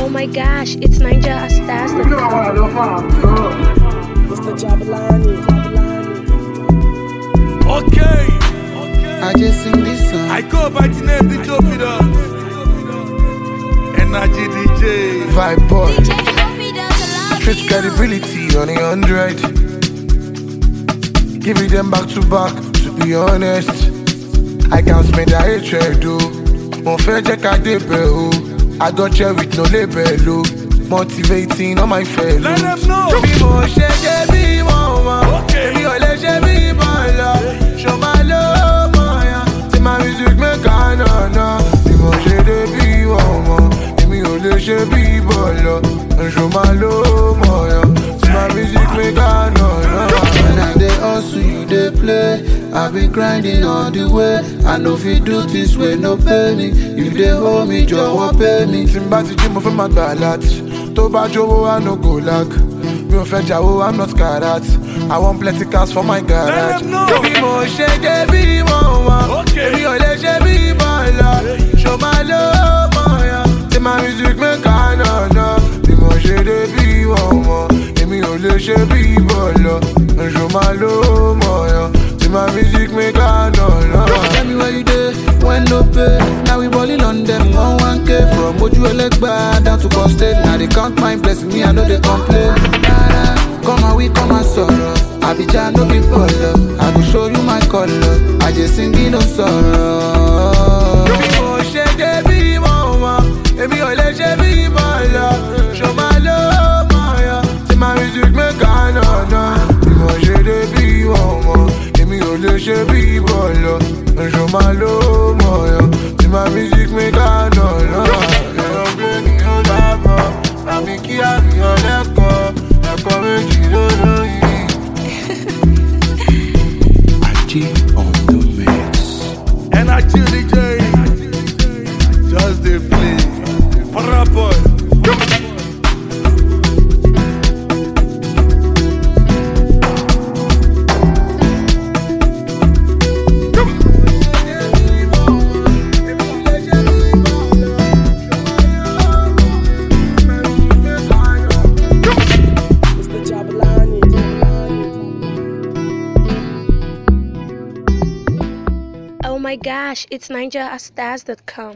Oh my gosh, it's Ninja Astas. Okay. I just sing this song. I go by the name DJ Peter. Energy DJ. Vibe boy. DJ Hoppy does a lot Street credibility on 100. Give it them back to back, to be honest. I can't spend a hatred, though. Mon frère, check out the bell. I got here with no label, motivating all my fellows. Let them know. Be more shake, be more. Okay. Be all shake, be more. Show my love, my. See my music, make I know. Be more shake, be more. Be all shake, be more. Show my love, my. See my music, make I know. When I dey hustle, you dey play. I be grinding all the way. I know if you do this way, no pay me. If they hold me, jọ̀wọ́ pay me. Tí n bá ti jí mo fẹ́ máa gbà láti. Tó bá jówó, I no go lack. Mi ò fẹ́ jáwó, I'm not scared. I want plenty cars for my garage. Let them know. Bí mo ṣe dé bí mo wà. Okay. Èmi ò lè ṣe bí bọ́ọ̀lù. Show my love, mọ̀ọ́yà. Tí my music make I know. Bí mo ṣe dé bí mo wà. Èmi ò lè ṣe bí bọ́ọ̀lù. Show my love, mọ̀ọ́yà. My music make I know. Tell me where you dey, when no pay. Now we balling on them, 1K. From Oju Elegba down to Constate. Now they count my blessing, me I know they complain. Come and we come and sorrow. Abidjan no be polo. I go show you my color. I just sing in no sorrow. Show my love, my. See my music make I know. Le ṣe bí bọ́ọ̀lù, ṣo máa ló mọ̀ ọ́. Tí my music make I know. Ẹ̀rọ gbé ní ọ̀dàbọ̀, àmì kí àríyàn lẹ́kọ̀ọ́, ẹ̀kọ́ méjì ló lóyìn. Ajé on the mix. Energy DJ. Just dey play. Paraboy. Oh my gosh, it's NinjaAstas.com.